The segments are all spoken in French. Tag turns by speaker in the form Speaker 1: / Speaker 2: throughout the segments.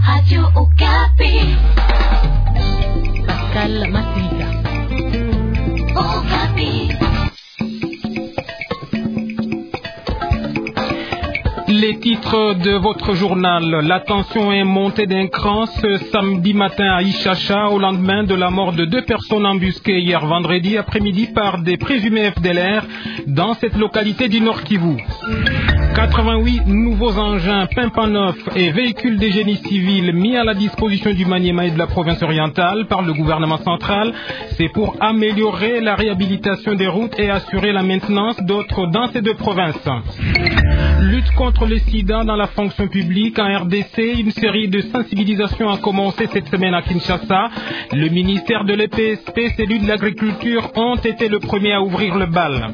Speaker 1: Radio Okapi.
Speaker 2: Pascal Makuita.
Speaker 1: Okapi.
Speaker 3: Les titres de votre journal. La tension est montée d'un cran ce samedi matin à Ichacha au lendemain de la mort de 2 personnes embusquées hier vendredi après-midi par des présumés FDLR dans cette localité du Nord Kivu. 88 nouveaux engins pimpants neufs et véhicules de génie civil mis à la disposition du Maniema et de la province orientale par le gouvernement central. C'est pour améliorer la réhabilitation des routes et assurer la maintenance d'autres dans ces 2 provinces. Lutte contre le sida dans la fonction publique en RDC. Une série de sensibilisations a commencé cette semaine à Kinshasa. Le ministère de l'EPSP, celui de l'agriculture ont été le premier à ouvrir le bal.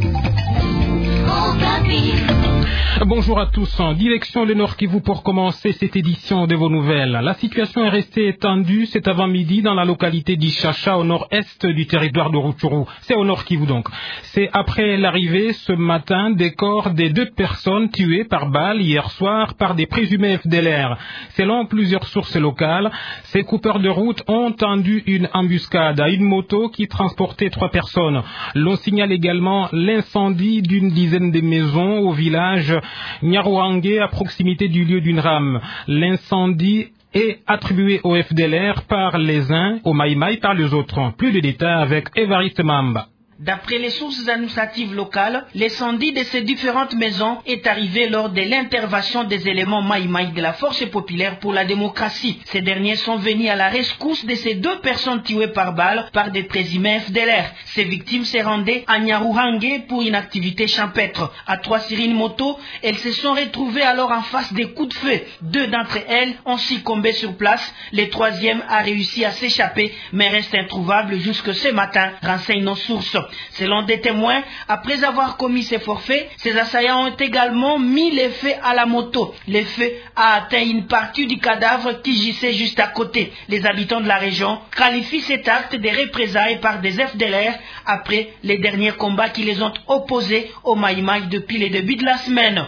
Speaker 3: Bonjour à tous. En direction le Nord Kivu pour commencer cette édition de vos nouvelles. La situation est restée étendue cet avant-midi dans la localité d'Ichacha au nord-est du territoire de Rutshuru. C'est au Nord Kivu donc. C'est après l'arrivée ce matin des corps des 2 personnes tuées par balle hier soir par des présumés FDLR. Selon plusieurs sources locales, ces coupeurs de route ont tendu une embuscade à une moto qui transportait 3 personnes. L'on signale également l'incendie d'une dizaine de maisons au village Nyaruhange à proximité du lieu d'une rame. L'incendie est attribué au FDLR par les uns, au Maïmaï par les autres. Plus de détails avec Évariste Mamba.
Speaker 4: D'après les sources administratives locales, l'incendie de ces différentes maisons est arrivé lors de l'intervention des éléments Maïmaï de la Force populaire pour la démocratie. Ces derniers sont venus à la rescousse de ces 2 personnes tuées par balle par des présumés FDLR. Ces victimes se rendaient à Nyaruhange pour une activité champêtre. À 3 sur une moto, elles se sont retrouvées alors en face des coups de feu. 2 d'entre elles ont succombé sur place. Le 3e a réussi à s'échapper, mais reste introuvable jusque ce matin, renseignent nos sources. Selon des témoins, après avoir commis ces forfaits, ces assaillants ont également mis les feux à la moto. Le feu a atteint une partie du cadavre qui gisait juste à côté. Les habitants de la région qualifient cet acte de représailles par des FDLR après les derniers combats qui les ont opposés au Maïmaï depuis le début de la semaine.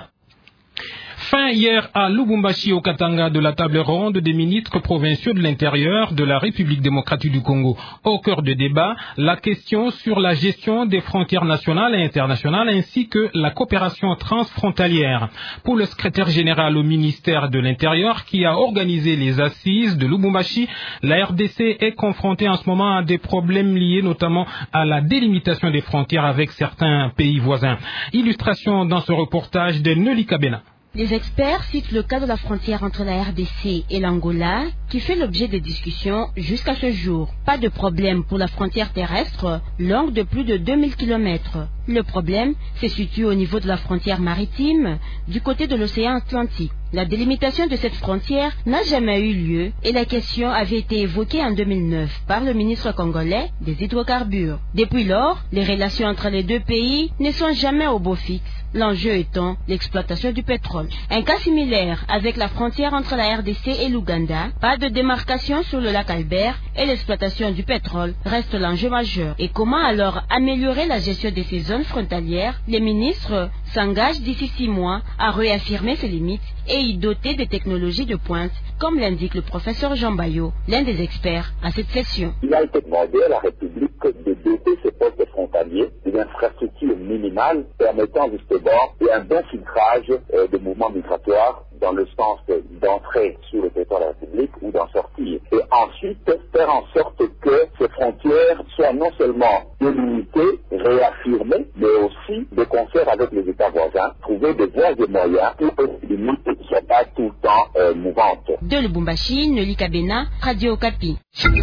Speaker 3: Fin hier à Lubumbashi au Katanga de la table ronde des ministres provinciaux de l'Intérieur de la République démocratique du Congo. Au cœur de débat, la question sur la gestion des frontières nationales et internationales ainsi que la coopération transfrontalière. Pour le secrétaire général au ministère de l'Intérieur qui a organisé les assises de Lubumbashi, la RDC est confrontée en ce moment à des problèmes liés notamment à la délimitation des frontières avec certains pays voisins. Illustration dans ce reportage de Nelly Kabena.
Speaker 2: Les experts citent le cas de la frontière entre la RDC et l'Angola qui fait l'objet de discussions jusqu'à ce jour. Pas de problème pour la frontière terrestre, longue de plus de 2000 km. Le problème se situe au niveau de la frontière maritime du côté de l'océan Atlantique. La délimitation de cette frontière n'a jamais eu lieu et la question avait été évoquée en 2009 par le ministre congolais des hydrocarbures. Depuis lors, les relations entre les 2 pays ne sont jamais au beau fixe, l'enjeu étant l'exploitation du pétrole. Un cas similaire avec la frontière entre la RDC et l'Ouganda, pas de démarcation sur le lac Albert et l'exploitation du pétrole reste l'enjeu majeur. Et comment alors améliorer la gestion de ces zones frontalières? Les ministres s'engagent d'ici 6 mois à réaffirmer ces limites et y doter des technologies de pointe, comme l'indique le professeur Jean Bayo, l'un des experts à cette session.
Speaker 5: Il a été demandé à la République de doter ses postes frontaliers d'une infrastructure minimale permettant justement un bon filtrage des mouvements migratoires dans le sens d'entrer sur le territoire de la République ou d'en sortir. Et ensuite, faire en sorte que ces frontières soient non seulement délimitées, réaffirmées, mais aussi de concert avec les États voisins, trouver des voies et moyens pour que les limites ne soient pas tout le temps mouvantes.
Speaker 2: De Lubumbashi, Nelly Kabena, Radio Okapi.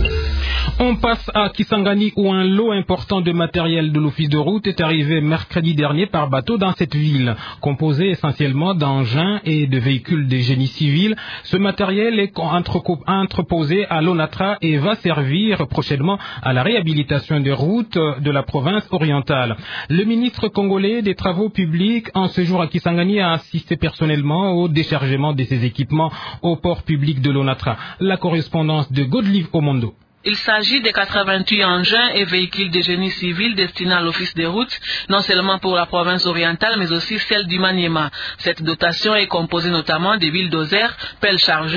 Speaker 3: On passe à Kisangani où un lot important de matériel de l'office de route est arrivé mercredi dernier par bateau dans cette ville. Composé essentiellement d'engins et de véhicules de génie civil, ce matériel est entreposé à l'ONATRA et va servir prochainement à la réhabilitation des routes de la province orientale. Le ministre congolais des Travaux publics en séjour à Kisangani a assisté personnellement au déchargement de ces équipements au port public de l'ONATRA. La correspondance de Godlive Omondo.
Speaker 6: Il s'agit de 88 engins et véhicules de génie civil destinés à l'office des routes, non seulement pour la province orientale, mais aussi celle du Maniema. Cette dotation est composée notamment de bulldozers, pelles chargeuses,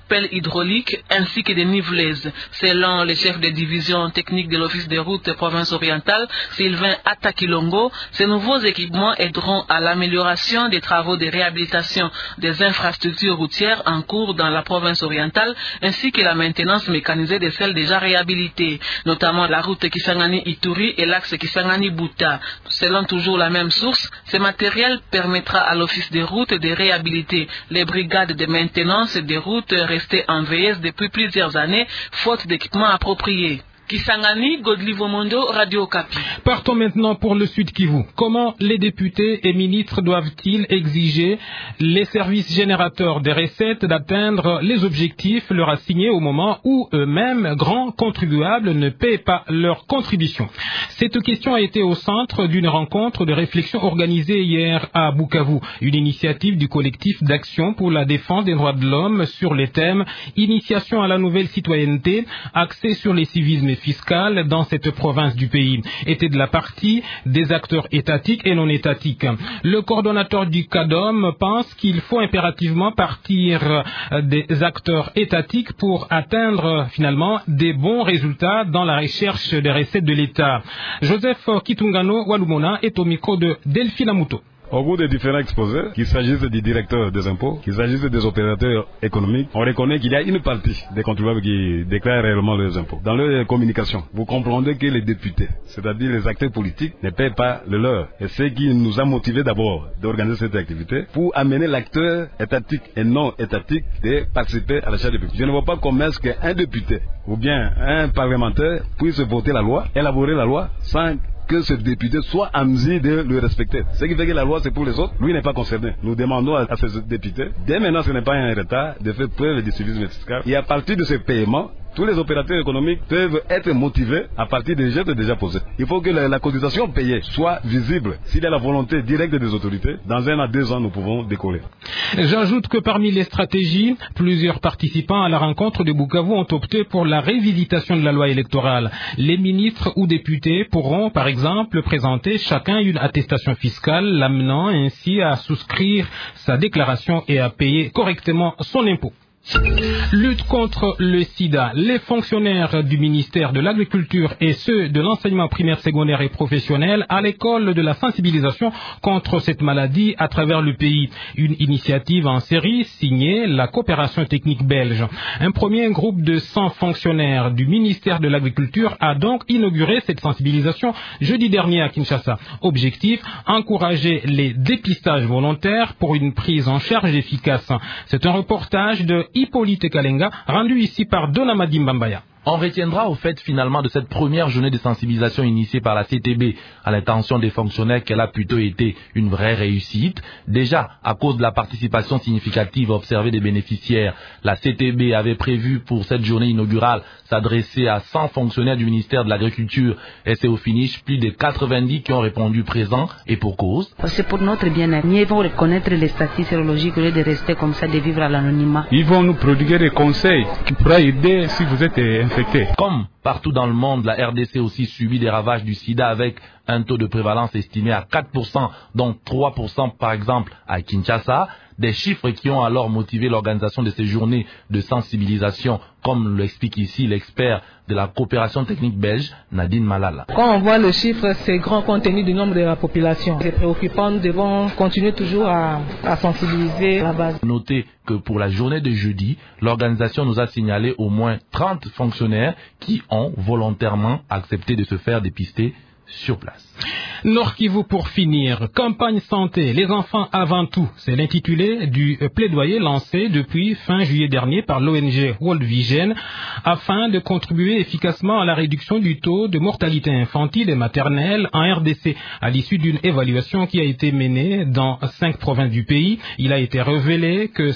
Speaker 6: pelles hydrauliques ainsi que des niveleuses. Selon le chef de division technique de l'Office des routes province orientale, Sylvain Atakilongo, ces nouveaux équipements aideront à l'amélioration des travaux de réhabilitation des infrastructures routières en cours dans la province orientale ainsi que la maintenance mécanisée de celles déjà réhabilitées, notamment la route Kisangani-Ituri et l'axe Kisangani-Buta. Selon toujours la même source, ce matériel permettra à l'Office des routes de réhabiliter les brigades de maintenance des routes restées en vieillesse depuis plusieurs années, faute d'équipements appropriés. Kisangani, Godlivo Mondo, Radio Okapi.
Speaker 3: Partons maintenant pour le Sud Kivu. Comment les députés et ministres doivent-ils exiger les services générateurs des recettes d'atteindre les objectifs leur assignés au moment où eux-mêmes, grands contribuables, ne paient pas leur contribution? Cette question a été au centre d'une rencontre de réflexion organisée hier à Bukavu, une initiative du collectif d'action pour la défense des droits de l'homme sur les thèmes initiation à la nouvelle citoyenneté, accès sur les civismes fiscale dans cette province du pays, était de la partie des acteurs étatiques et non étatiques. Le coordonnateur du CADOM pense qu'il faut impérativement partir des acteurs étatiques pour atteindre finalement des bons résultats dans la recherche des recettes de l'État. Joseph Kitungano Walumona est au micro de Delphine Amuto.
Speaker 7: Au bout des différents exposés, qu'il s'agisse des directeurs des impôts, qu'il s'agisse des opérateurs économiques, on reconnaît qu'il y a une partie des contribuables qui déclarent réellement leurs impôts. Dans leur communication, vous comprendrez que les députés, c'est-à-dire les acteurs politiques, ne paient pas le leur. Et c'est ce qui nous a motivés d'abord d'organiser cette activité pour amener l'acteur étatique et non étatique de participer à la charge publique. Je ne vois pas comment est-ce qu'un député ou bien un parlementaire puisse voter la loi, élaborer la loi sans que ce député soit en mesure de le respecter. Ce qui fait que la loi c'est pour les autres, lui n'est pas concerné. Nous demandons à ces députés, dès maintenant ce n'est pas un retard, de faire preuve du civisme fiscal. Et à partir de ce paiement, tous les opérateurs économiques peuvent être motivés à partir des gestes déjà posés. Il faut que la cotisation payée soit visible. S'il y a la volonté directe des autorités, dans 1 à 2 ans, nous pouvons décoller.
Speaker 3: J'ajoute que parmi les stratégies, plusieurs participants à la rencontre de Bukavu ont opté pour la révisitation de la loi électorale. Les ministres ou députés pourront, par exemple, présenter chacun une attestation fiscale, l'amenant ainsi à souscrire sa déclaration et à payer correctement son impôt. Lutte contre le sida. Les fonctionnaires du ministère de l'Agriculture et ceux de l'enseignement primaire, secondaire et professionnel à l'école de la sensibilisation contre cette maladie à travers le pays. Une initiative en série signée la coopération technique belge. Un premier groupe de 100 fonctionnaires du ministère de l'Agriculture a donc inauguré cette sensibilisation jeudi dernier à Kinshasa. Objectif, encourager les dépistages volontaires pour une prise en charge efficace. C'est un reportage de Hippolyte Kalenga, rendu ici par Donamadi Mbambaya.
Speaker 8: On retiendra au fait finalement de cette première journée de sensibilisation initiée par la CTB à l'intention des fonctionnaires qu'elle a plutôt été une vraie réussite. Déjà, à cause de la participation significative observée des bénéficiaires, la CTB avait prévu pour cette journée inaugurale s'adresser à 100 fonctionnaires du ministère de l'Agriculture. Et c'est au finish plus de 90 qui ont répondu présents et pour cause.
Speaker 9: C'est pour notre bien-être. Ils vont reconnaître les statistiques sérologiques au lieu de rester comme ça, de vivre à l'anonymat.
Speaker 10: Ils vont nous prodiguer des conseils qui pourraient aider si vous êtes infecté.
Speaker 8: Comme partout dans le monde, la RDC aussi subit des ravages du sida avec un taux de prévalence estimé à 4%, dont 3% par exemple à Kinshasa. Des chiffres qui ont alors motivé l'organisation de ces journées de sensibilisation, comme l'explique ici l'expert de la coopération technique belge, Nadine Malala.
Speaker 11: Quand on voit le chiffre, c'est grand compte tenu du nombre de la population. C'est préoccupant, nous devons continuer toujours à sensibiliser la base.
Speaker 8: Notez que pour la journée de jeudi, l'organisation nous a signalé au moins 30 fonctionnaires qui ont volontairement accepté de se faire dépister sur place.
Speaker 3: Nord Kivu pour finir. Campagne santé, les enfants avant tout. C'est l'intitulé du plaidoyer lancé depuis fin juillet dernier par l'ONG World Vision afin de contribuer efficacement à la réduction du taux de mortalité infantile et maternelle en RDC. À l'issue d'une évaluation qui a été menée dans 5 provinces du pays, il a été révélé que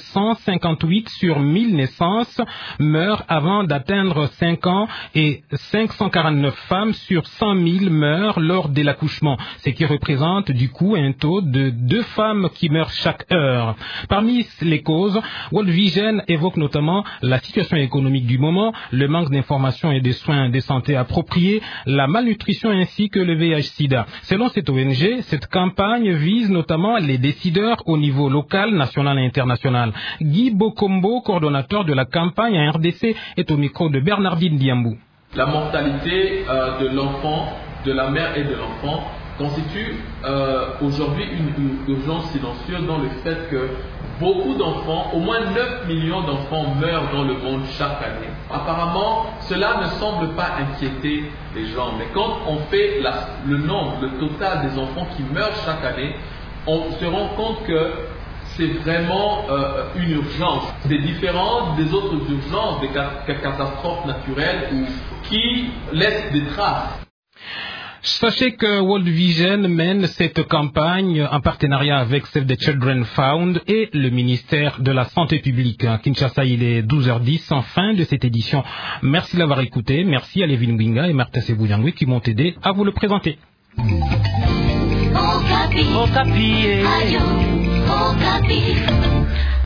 Speaker 3: 158 sur 1000 naissances meurent avant d'atteindre 5 ans et 549 femmes sur 100 000 meurent meurent lors de l'accouchement, ce qui représente du coup un taux de 2 femmes qui meurent chaque heure. Parmi les causes, World Vision évoque notamment la situation économique du moment, le manque d'informations et de soins de santé appropriés, la malnutrition ainsi que le VIH-Sida. Selon cette ONG, cette campagne vise notamment les décideurs au niveau local, national et international. Guy Bokombo, coordonnateur de la campagne à RDC, est au micro de Bernardine Diambou.
Speaker 12: La mortalité de l'enfant, de la mère et de l'enfant constitue aujourd'hui une urgence silencieuse dans le fait que beaucoup d'enfants, au moins 9 millions d'enfants meurent dans le monde chaque année. Apparemment, cela ne semble pas inquiéter les gens, mais quand on fait le nombre, le total des enfants qui meurent chaque année, on se rend compte que c'est vraiment une urgence. C'est différent des autres urgences, des catastrophes naturelles qui laissent des traces.
Speaker 3: Sachez que World Vision mène cette campagne en partenariat avec Save the Children Fund et le ministère de la Santé publique. À Kinshasa, il est 12h10 en fin de cette édition. Merci de l'avoir écouté. Merci à Lévin Binga et Martha Seboudiangui qui m'ont aidé à vous le présenter.
Speaker 1: Okapi.